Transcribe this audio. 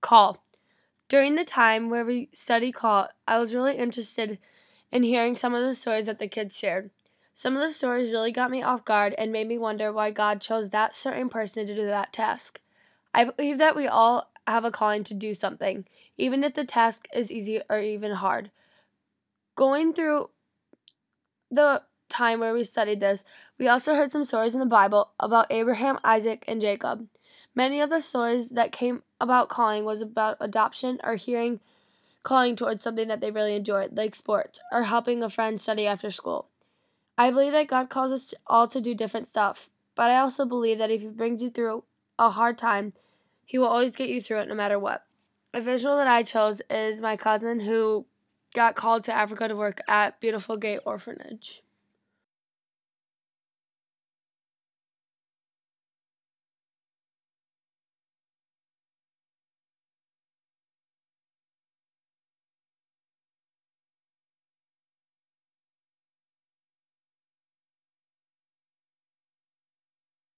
Call. During the time where we studied Call, I was really interested in hearing some of the stories that the kids shared. Some of the stories really got me off guard and made me wonder why God chose that certain person to do that task. I believe that we all have a calling to do something, even if the task is easy or even hard. Going through the time where we studied this, we also heard some stories in the Bible about Abraham, Isaac, and Jacob. Many of the stories that came about calling was about adoption or hearing calling towards something that they really enjoyed, like sports or helping a friend study after school. I believe that God calls us all to do different stuff, but I also believe that if He brings you through a hard time, He will always get you through it no matter what. A visual that I chose is my cousin who got called to Africa to work at Beautiful Gate Orphanage.